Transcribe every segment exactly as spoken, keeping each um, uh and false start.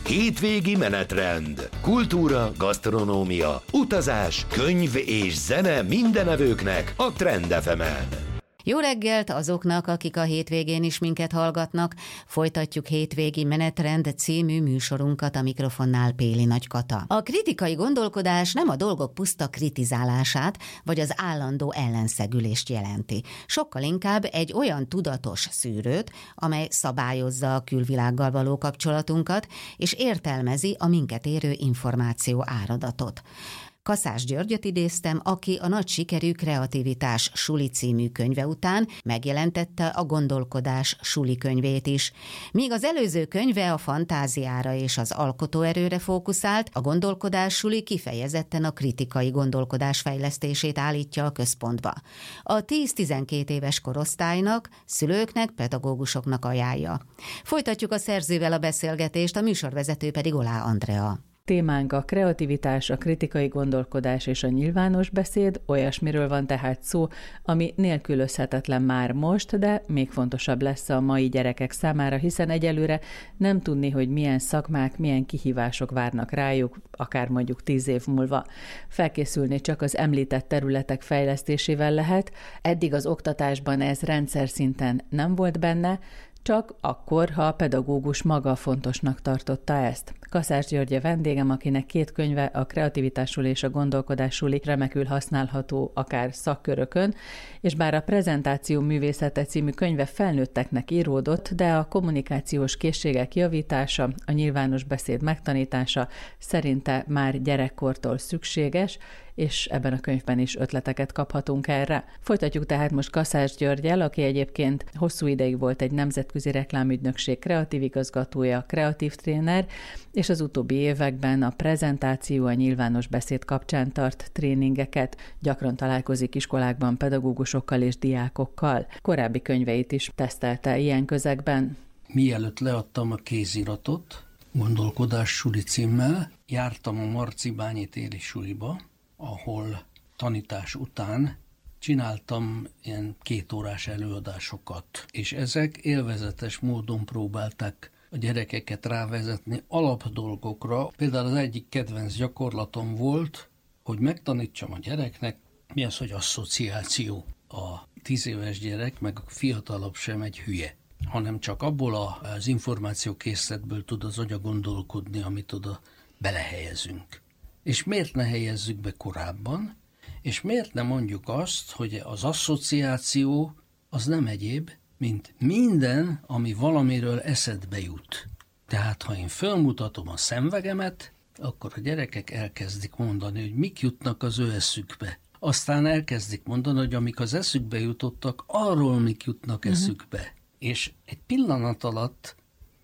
Hétvégi menetrend. Kultúra, gasztronómia, utazás, könyv és zene mindenevőknek a Trend ef emen. Jó reggelt azoknak, akik a hétvégén is minket hallgatnak. Folytatjuk Hétvégi menetrend című műsorunkat, a mikrofonnál Péli Nagykata. A kritikai gondolkodás nem a dolgok puszta kritizálását, vagy az állandó ellenszegülést jelenti. Sokkal inkább egy olyan tudatos szűrőt, amely szabályozza a külvilággal való kapcsolatunkat, és értelmezi a minket érő információ áradatot. Kaszás Györgyöt idéztem, aki a nagy sikerű Kreativitás suli című könyve után megjelentette a Gondolkodás suli könyvét is. Míg az előző könyve a fantáziára és az alkotóerőre fókuszált, a Gondolkodás suli kifejezetten a kritikai gondolkodás fejlesztését állítja a központba. A tíz-tizenkét éves korosztálynak, szülőknek, pedagógusoknak ajánlja. Folytatjuk a szerzővel a beszélgetést, a műsorvezető pedig Olá Andrea. Témánk a kreativitás, a kritikai gondolkodás és a nyilvános beszéd, olyasmiről van tehát szó, ami nélkülözhetetlen már most, de még fontosabb lesz a mai gyerekek számára, hiszen egyelőre nem tudni, hogy milyen szakmák, milyen kihívások várnak rájuk, akár mondjuk tíz év múlva. Felkészülni csak az említett területek fejlesztésével lehet, eddig az oktatásban ez rendszer szinten nem volt benne, csak akkor, ha a pedagógus maga fontosnak tartotta ezt. Kaszás György a vendégem, akinek két könyve, a Kreativitás suli és a Gondolkodás suli remekül használható akár szakkörökön, és bár a Prezentáció művészete című könyve felnőtteknek íródott, de a kommunikációs készségek javítása, a nyilvános beszéd megtanítása szerinte már gyerekkortól szükséges, és ebben a könyvben is ötleteket kaphatunk erre. Folytatjuk tehát most Kaszás Györggyel, aki egyébként hosszú ideig volt egy nemzetközi reklámügynökség kreatív igazgatója, kreatív tréner, és az utóbbi években a prezentáció, a nyilvános beszéd kapcsán tart tréningeket, gyakran találkozik iskolákban pedagógusokkal és diákokkal. Korábbi könyveit is tesztelte ilyen közegben. Mielőtt leadtam a kéziratot, Gondolkodás suli címmel, jártam a Marcibányi téli suliba, ahol tanítás után csináltam ilyen kétórás előadásokat, és ezek élvezetes módon próbálták a gyerekeket rávezetni alapdolgokra. Például az egyik kedvenc gyakorlatom volt, hogy megtanítsam a gyereknek, mi az, hogy asszociáció. A tíz éves gyerek, meg a fiatalabb sem egy hülye, hanem csak abból az információkészletből tud az agya gondolkodni, amit oda belehelyezünk. És miért ne helyezzük be korábban, és miért ne mondjuk azt, hogy az asszociáció az nem egyéb, mint minden, ami valamiről eszedbe jut. Tehát, ha én fölmutatom a szemvegemet, akkor a gyerekek elkezdik mondani, hogy mik jutnak az ő eszükbe. Aztán elkezdik mondani, hogy amik az eszükbe jutottak, arról mik jutnak uh-huh. eszükbe. És egy pillanat alatt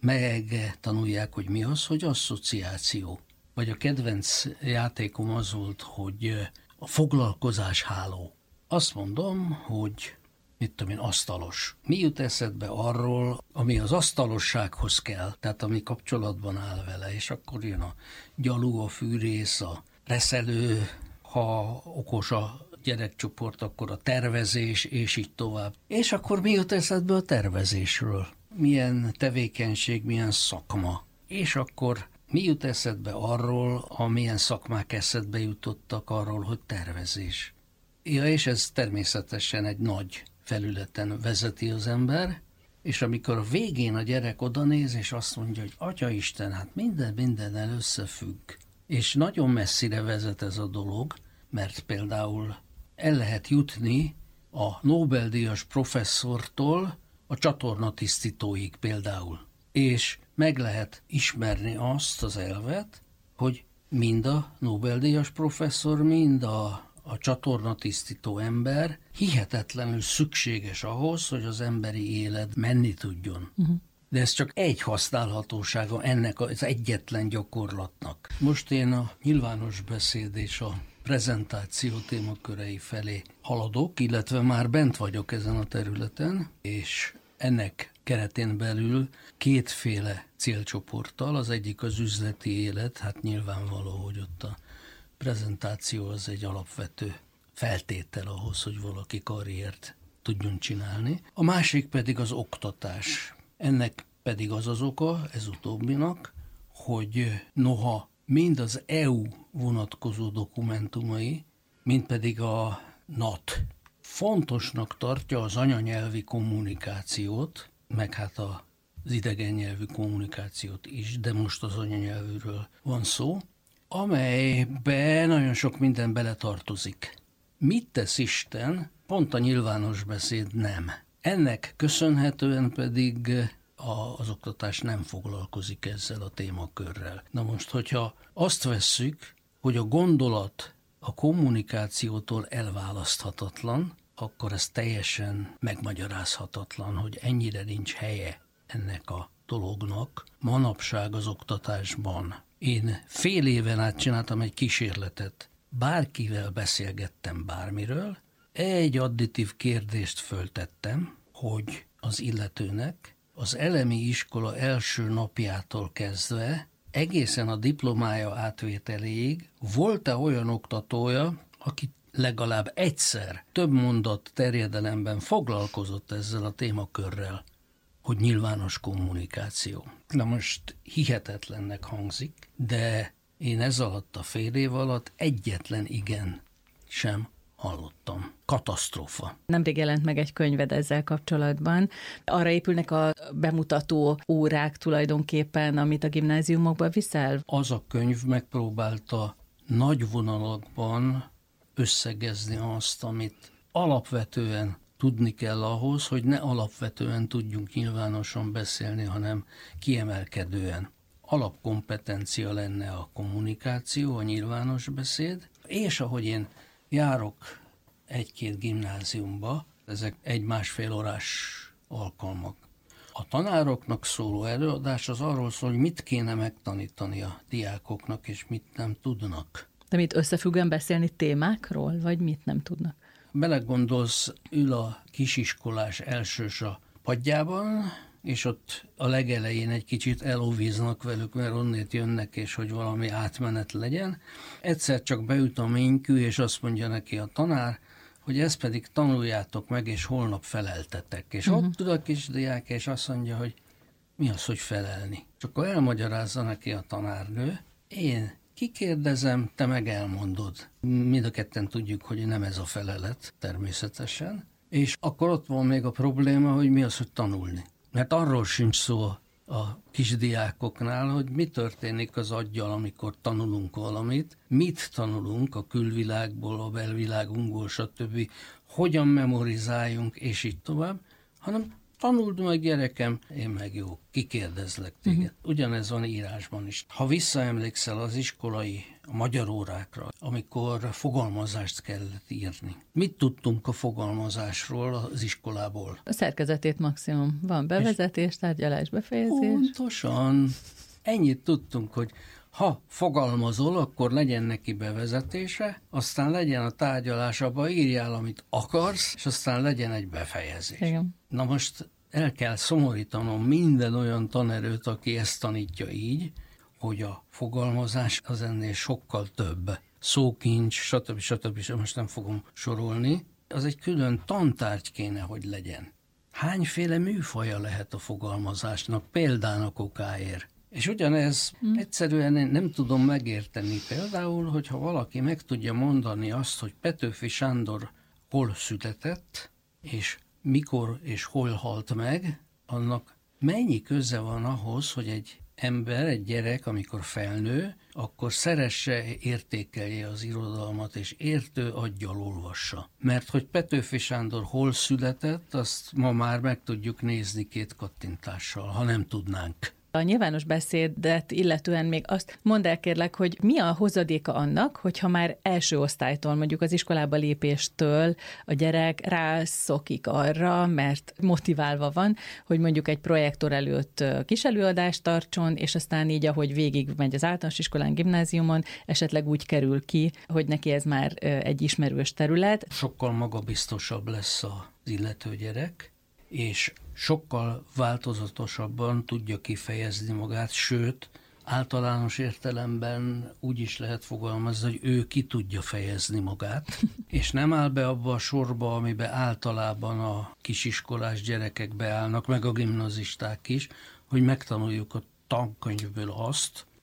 megtanulják, hogy mi az, hogy asszociáció. Vagy a kedvenc játékom az volt, hogy a foglalkozás háló. Azt mondom, hogy mit tudom én, asztalos. Mi jut eszedbe arról, ami az asztalossághoz kell, tehát ami kapcsolatban áll vele, és akkor jön a gyalú, a fűrész, a reszelő, ha okos a gyerekcsoport, akkor a tervezés, és így tovább. És akkor mi jut eszedbe a tervezésről? Milyen tevékenység, milyen szakma? És akkor mi jut eszedbe arról, amilyen szakmák eszedbe jutottak arról, hogy tervezés? Ja, és ez természetesen egy nagy felületen vezeti az ember, és amikor a végén a gyerek odanéz, és azt mondja, hogy Atyaisten, hát minden mindennel összefügg. És nagyon messzire vezet ez a dolog, mert például el lehet jutni a Nobel-díjas professzortól a csatornatisztítóig például. És meg lehet ismerni azt az elvet, hogy mind a Nobel-díjas professzor, mind a, a csatornatisztító ember hihetetlenül szükséges ahhoz, hogy az emberi élet menni tudjon. Uh-huh. De ez csak egy használhatósága ennek az egyetlen gyakorlatnak. Most én a nyilvános beszéd és a prezentáció témakörei felé haladok, illetve már bent vagyok ezen a területen, és ennek keretén belül kétféle célcsoporttal, az egyik az üzleti élet, hát nyilvánvaló, hogy ott a prezentáció az egy alapvető feltétel ahhoz, hogy valaki karriert tudjon csinálni. A másik pedig az oktatás. Ennek pedig az az oka, ez utóbbinak, hogy noha mind az é u vonatkozó dokumentumai, mind pedig a en á té fontosnak tartja az anyanyelvi kommunikációt, meg hát az idegen nyelvű kommunikációt is, de most az anyanyelvűről van szó, amelybe nagyon sok minden beletartozik. Mit tesz Isten? Pont a nyilvános beszéd nem. Ennek köszönhetően pedig az oktatás nem foglalkozik ezzel a témakörrel. Na most, hogyha azt vesszük, hogy a gondolat a kommunikációtól elválaszthatatlan, akkor ez teljesen megmagyarázhatatlan, hogy ennyire nincs helye ennek a dolognak manapság az oktatásban. Én fél éven át csináltam egy kísérletet, bárkivel beszélgettem bármiről, egy additív kérdést föltettem, hogy az illetőnek az elemi iskola első napjától kezdve egészen a diplomája átvételéig volt-e olyan oktatója, aki legalább egyszer több mondat terjedelemben foglalkozott ezzel a témakörrel, hogy nyilvános kommunikáció. Na most hihetetlennek hangzik, de én ez alatt a fél év alatt egyetlen igen sem hallottam. Katasztrófa. Nemrég jelent meg egy könyved ezzel kapcsolatban. Arra épülnek a bemutató órák tulajdonképpen, amit a gimnáziumokba viszel? Az a könyv megpróbálta nagy vonalakban összegezni azt, amit alapvetően tudni kell ahhoz, hogy ne alapvetően tudjunk nyilvánosan beszélni, hanem kiemelkedően. Alapkompetencia lenne a kommunikáció, a nyilvános beszéd, és ahogy én járok egy-két gimnáziumba, ezek egy-másfél órás alkalmak. A tanároknak szóló előadás az arról szól, hogy mit kéne megtanítani a diákoknak, és mit nem tudnak. De mit összefüggően beszélni témákról, vagy mit nem tudnak? Belegondolsz, ül a kisiskolás elsős a padjában, és ott a legelején egy kicsit elóvíznak velük, mert onnét jönnek, és hogy valami átmenet legyen. Egyszer csak beüt a ménykű, és azt mondja neki a tanár, hogy ezt pedig tanuljátok meg, és holnap feleltetek. És uh-huh. ott ül a kisdiák, és azt mondja, hogy mi az, hogy felelni. És akkor elmagyarázza neki a tanárnő, én kikérdezem, te meg elmondod. Mind a ketten tudjuk, hogy nem ez a felelet, természetesen. És akkor ott van még a probléma, hogy mi az, hogy tanulni. Mert arról sincs szó a kisdiákoknál, hogy mi történik az aggyal, amikor tanulunk valamit, mit tanulunk a külvilágból, a belvilágunkból, stb., hogyan memorizáljunk, és így tovább, hanem tanuld meg, gyerekem, én meg jó, kikérdezlek téged. Uh-huh. Ugyanez van írásban is. Ha visszaemlékszel az iskolai, a magyar órákra, amikor fogalmazást kellett írni. Mit tudtunk a fogalmazásról az iskolából? A szerkezetét maximum. Van bevezetés, tárgyalás, befejezés. Pontosan. Ennyit tudtunk, hogy ha fogalmazol, akkor legyen neki bevezetése, aztán legyen a tárgyalás, abba írjál, amit akarsz, és aztán legyen egy befejezés. Igen. Na most el kell szomorítanom minden olyan tanerőt, aki ezt tanítja így, hogy a fogalmazás az ennél sokkal több. Szókincs, stb. stb. Most nem fogom sorolni. Az egy külön tantárgy kéne, hogy legyen. Hányféle műfaja lehet a fogalmazásnak, példának okáért? És ugyanez hmm. egyszerűen nem tudom megérteni. Például, hogyha valaki meg tudja mondani azt, hogy Petőfi Sándor hol született, és mikor és hol halt meg, annak mennyi köze van ahhoz, hogy egy ember, egy gyerek, amikor felnő, akkor szeresse, értékelje az irodalmat, és értő aggyal olvassa. Mert hogy Petőfi Sándor hol született, azt ma már meg tudjuk nézni két kattintással, ha nem tudnánk. A nyilvános beszédet illetően még azt mondd el kérlek, hogy mi a hozadéka annak, hogyha már első osztálytól, mondjuk az iskolába lépéstől a gyerek rászokik arra, mert motiválva van, hogy mondjuk egy projektor előtt kis előadást tartson, és aztán így, ahogy végig megy az általános iskolán, gimnáziumon, esetleg úgy kerül ki, hogy neki ez már egy ismerős terület. Sokkal magabiztosabb lesz az illető gyerek, és sokkal változatosabban tudja kifejezni magát, sőt, általános értelemben úgy is lehet fogalmazni, hogy ő ki tudja fejezni magát, és nem áll be abba a sorba, amiben általában a kisiskolás gyerekek beállnak, meg a gimnazisták is, hogy megtanuljuk a tankönyvből azt,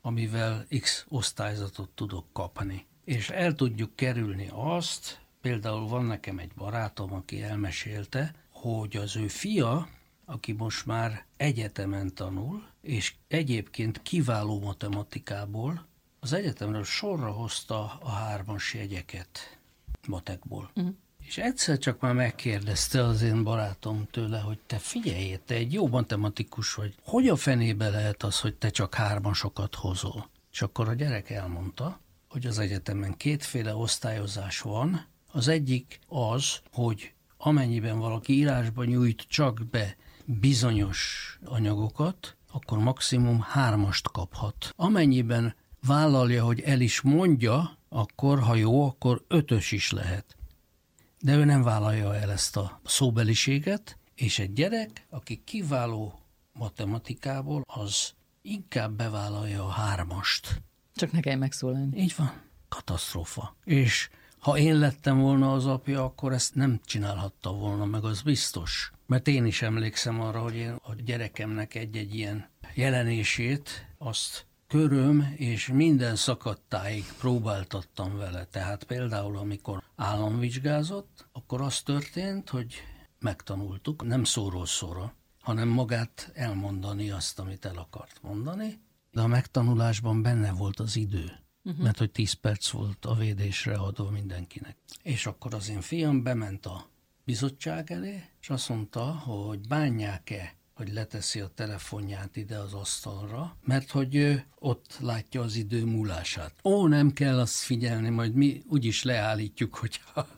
amivel X osztályzatot tudok kapni. És el tudjuk kerülni azt, például van nekem egy barátom, aki elmesélte, hogy az ő fia, aki most már egyetemen tanul, és egyébként kiváló matematikából, az egyetemről sorra hozta a hármas jegyeket matekból. Uh-huh. És egyszer csak már megkérdezte az én barátom tőle, hogy te figyelj, te egy jó matematikus vagy, hogy a fenébe lehet az, hogy te csak hármasokat hozol? És akkor a gyerek elmondta, hogy az egyetemen kétféle osztályozás van. Az egyik az, hogy amennyiben valaki írásba nyújt csak be bizonyos anyagokat, akkor maximum hármast kaphat. Amennyiben vállalja, hogy el is mondja, akkor, ha jó, akkor ötös is lehet. De ő nem vállalja el ezt a szóbeliséget, és egy gyerek, aki kiváló matematikából, az inkább bevállalja a hármast. Csak ne kell megszólalni. Így van. Katasztrófa. És ha én lettem volna az apja, akkor ezt nem csinálhatta volna meg, az biztos. Mert én is emlékszem arra, hogy én a gyerekemnek egy-egy ilyen jelenését, azt köröm és minden szakadtáig próbáltattam vele. Tehát például, amikor államvizsgázott, akkor az történt, hogy megtanultuk, nem szóról szóra, hanem magát elmondani azt, amit el akart mondani, de a megtanulásban benne volt az idő. Uh-huh. Mert hogy tíz perc volt a védésre adva mindenkinek. És akkor az én fiam bement a bizottság elé, és azt mondta, hogy bánják-e, hogy leteszi a telefonját ide az asztalra, mert hogy ő ott látja az idő múlását. Ó, nem kell azt figyelni, majd mi úgyis leállítjuk, hogyha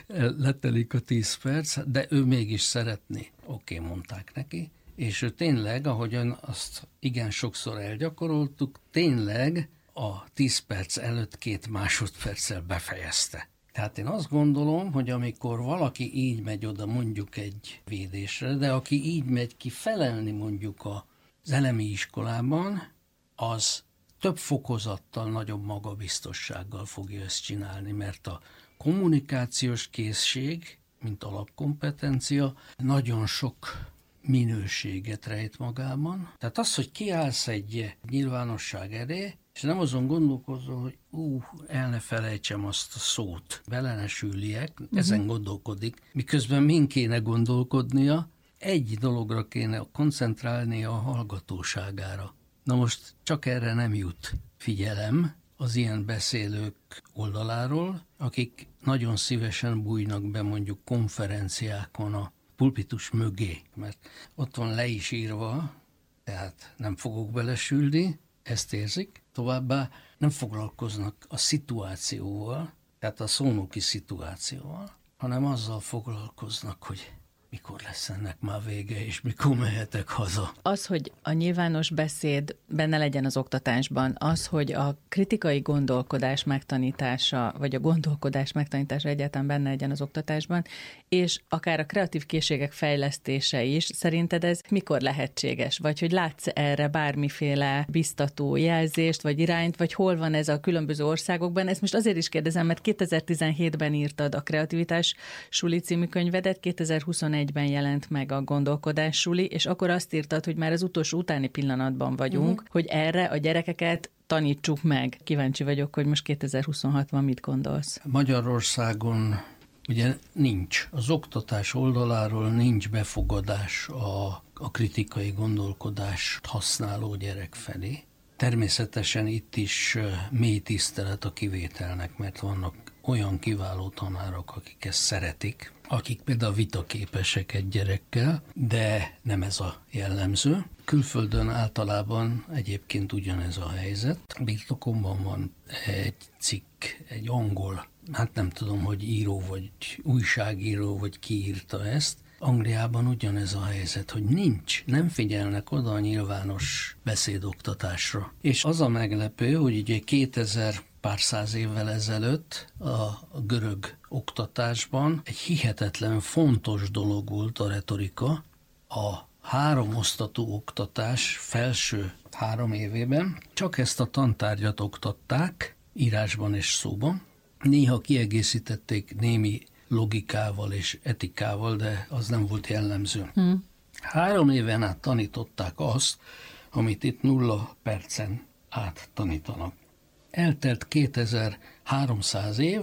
letelik a tíz perc, de ő mégis szeretné. Oké, okay, mondták neki. És ő tényleg, ahogyan azt igen sokszor elgyakoroltuk, tényleg a tíz perc előtt két másodperccel befejezte. Tehát én azt gondolom, hogy amikor valaki így megy oda mondjuk egy védésre, de aki így megy ki felelni mondjuk az elemi iskolában, az több fokozattal, nagyobb magabiztossággal fogja ezt csinálni, mert a kommunikációs készség, mint alapkompetencia, nagyon sok minőséget rejt magában. Tehát az, hogy kiállsz egy nyilvánosság elé, és nem azon gondolkozol, hogy ú, el ne felejtsem azt a szót, bele ne süllyek, uh-huh. ezen gondolkodik, miközben min kéne gondolkodnia, egy dologra kéne koncentrálnia a hallgatóságára. Na most csak erre nem jut figyelem az ilyen beszélők oldaláról, akik nagyon szívesen bújnak be mondjuk konferenciákon a pulpitus mögé, mert ott van le is írva, tehát nem fogok belesülni, ezt érzik. Továbbá nem foglalkoznak a szituációval, tehát a szónoki szituációval, hanem azzal foglalkoznak, hogy mikor lesz ennek már vége, és mikor mehetek haza. Az, hogy a nyilvános beszéd benne legyen az oktatásban, az, hogy a kritikai gondolkodás megtanítása, vagy a gondolkodás megtanítása egyáltalán benne legyen az oktatásban, és akár a kreatív készségek fejlesztése is, szerinted ez mikor lehetséges? Vagy hogy látsz erre bármiféle biztató jelzést, vagy irányt, vagy hol van ez a különböző országokban? Ezt most azért is kérdezem, mert kétezer-tizenhétben írtad a Kreativitás Suli című könyvedet, kétezer-huszonegyben jelent meg a Gondolkodás Suli, és akkor azt írtad, hogy már az utolsó utáni pillanatban vagyunk, uh-huh. hogy erre a gyerekeket tanítsuk meg. Kíváncsi vagyok, hogy most kétezer-huszonhatban mit gondolsz. Magyarországon ugye nincs. Az oktatás oldaláról nincs befogadás a, a kritikai gondolkodást használó gyerek felé. Természetesen itt is mély tisztelet a kivételnek, mert vannak olyan kiváló tanárok, akik ezt szeretik, akik például vitaképesek egy gyerekkel, de nem ez a jellemző. Külföldön általában egyébként ugyanez a helyzet. Birtokomban van egy cikk, egy angol, hát nem tudom, hogy író vagy újságíró, vagy ki írta ezt. Angliában ugyanez a helyzet, hogy nincs, nem figyelnek oda a nyilvános beszédoktatásra. És az a meglepő, hogy ugye kétezer pár száz évvel ezelőtt a görög oktatásban egy hihetetlen fontos dolog volt a retorika. A három osztatú oktatás felső három évében csak ezt a tantárgyat oktatták, írásban és szóban. Néha kiegészítették némi logikával és etikával, de az nem volt jellemző. Hmm. Három éven át tanították azt, amit itt nulla percen áttanítanak. Eltelt kétezer-háromszáz év,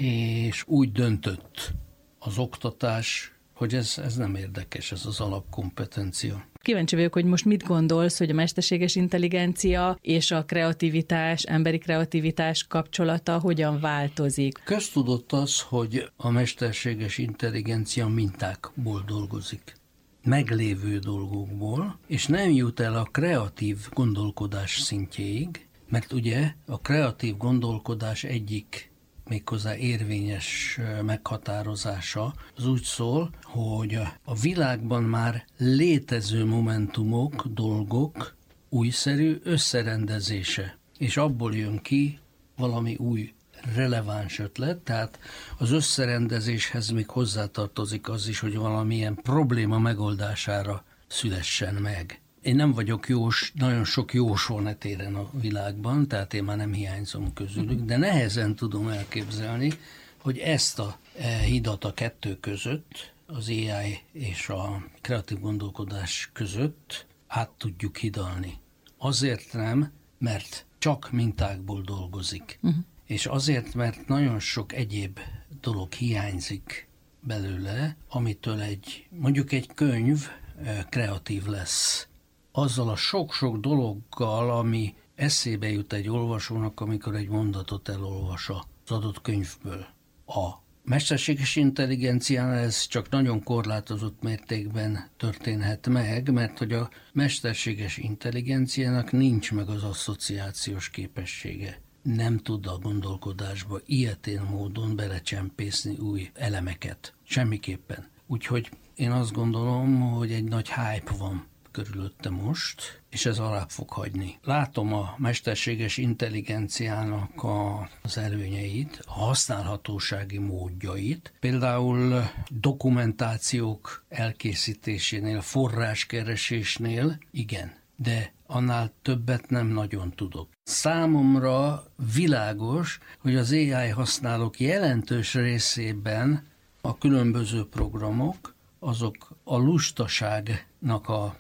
és úgy döntött az oktatás, hogy ez, ez nem érdekes, ez az alapkompetencia. Kíváncsi vagyok, hogy most mit gondolsz, hogy a mesterséges intelligencia és a kreativitás, emberi kreativitás kapcsolata hogyan változik? Köztudott az, hogy a mesterséges intelligencia mintákból dolgozik, meglévő dolgokból, és nem jut el a kreatív gondolkodás szintjéig, mert ugye a kreatív gondolkodás egyik méghozzá érvényes meghatározása az úgy szól, hogy a világban már létező momentumok, dolgok újszerű összerendezése, és abból jön ki valami új releváns ötlet, tehát az összerendezéshez még hozzátartozik az is, hogy valamilyen probléma megoldására szülessen meg. Én nem vagyok jós, nagyon sok jós van e téren a világban, tehát én már nem hiányzom közülük, de nehezen tudom elképzelni, hogy ezt a hidat a kettő között, az á i és a kreatív gondolkodás között át tudjuk hidalni. Azért nem, mert csak mintákból dolgozik. Uh-huh. És azért, mert nagyon sok egyéb dolog hiányzik belőle, amitől egy, mondjuk egy könyv kreatív lesz. Azzal a sok-sok dologgal, ami eszébe jut egy olvasónak, amikor egy mondatot elolvas az adott könyvből. A mesterséges intelligenciánál ez csak nagyon korlátozott mértékben történhet meg, mert hogy a mesterséges intelligenciának nincs meg az asszociációs képessége. Nem tud a gondolkodásba ilyetén módon belecsempészni új elemeket. Semmiképpen. Úgyhogy én azt gondolom, hogy egy nagy hype van körülötte most, és ez alá fog hagyni. Látom a mesterséges intelligenciának a, az előnyeit, a használhatósági módjait, például dokumentációk elkészítésénél, forráskeresésnél, igen, de annál többet nem nagyon tudok. Számomra világos, hogy az á i használók jelentős részében a különböző programok, azok a lustaságnak a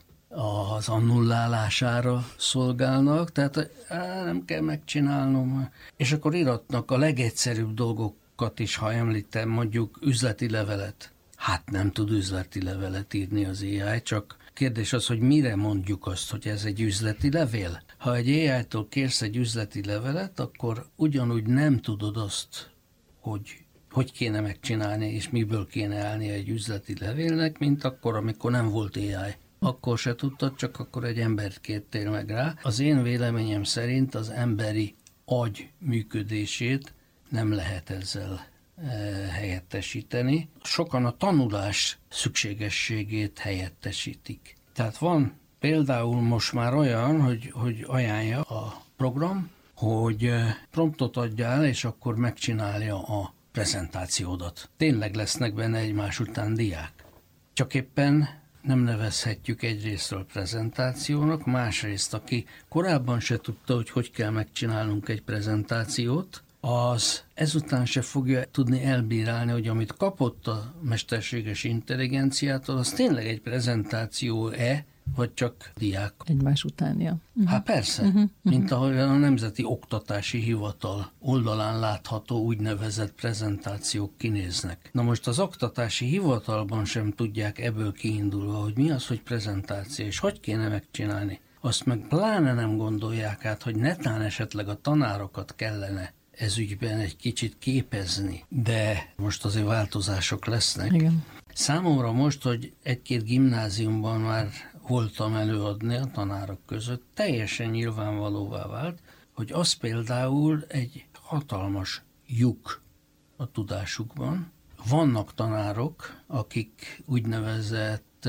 az annullálására szolgálnak, tehát á, nem kell megcsinálnom. És akkor iratnak a legegyszerűbb dolgokat is, ha említem, mondjuk üzleti levelet. Hát nem tud üzleti levelet írni az á i, csak kérdés az, hogy mire mondjuk azt, hogy ez egy üzleti levél. Ha egy á i-tól kérsz egy üzleti levelet, akkor ugyanúgy nem tudod azt, hogy hogy kéne megcsinálni, és miből kéne állni egy üzleti levélnek, mint akkor, amikor nem volt á i. Akkor se tudtad, csak akkor egy embert kértél meg rá. Az én véleményem szerint az emberi agy működését nem lehet ezzel e, helyettesíteni. Sokan a tanulás szükségességét helyettesítik. Tehát van például most már olyan, hogy, hogy ajánlja a program, hogy promptot adjál, és akkor megcsinálja a prezentációdat. Tényleg lesznek benne egymás után diák. Csak éppen nem nevezhetjük egyrésztről prezentációnak, másrészt, aki korábban se tudta, hogy hogy kell megcsinálnunk egy prezentációt, az ezután se fogja tudni elbírálni, hogy amit kapott a mesterséges intelligenciától, az tényleg egy prezentáció-e, vagy csak diák. Egymás után, ja. Uh-huh. Hát persze, uh-huh, uh-huh. mint ahogy a Nemzeti Oktatási Hivatal oldalán látható úgynevezett prezentációk kinéznek. Na most az Oktatási Hivatalban sem tudják ebből kiindulva, hogy mi az, hogy prezentáció, és hogy kéne megcsinálni. Azt meg pláne nem gondolják át, hogy netán esetleg a tanárokat kellene ez ügyben egy kicsit képezni, de most azért változások lesznek. Igen. Számomra most, hogy egy-két gimnáziumban már voltam előadni a tanárok között, teljesen nyilvánvalóvá vált, hogy az például egy hatalmas lyuk a tudásukban. Vannak tanárok, akik úgynevezett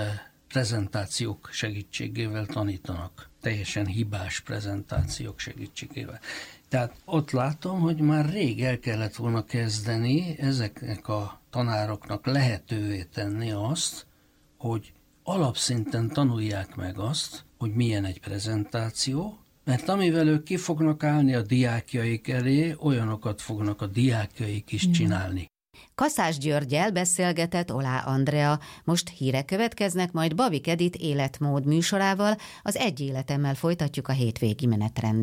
prezentációk segítségével tanítanak, teljesen hibás prezentációk segítségével. Tehát ott látom, hogy már rég el kellett volna kezdeni ezeknek a tanároknak lehetővé tenni azt, hogy alapszinten tanulják meg azt, hogy milyen egy prezentáció, mert amivel ők ki fognak állni a diákjaik elé, olyanokat fognak a diákjaik is csinálni. Kaszás Györggyel beszélgetett Olá Andrea, most hírek következnek, majd Babik Edit életmód műsorával, az Egy életemmel folytatjuk a hétvégi menetrendet.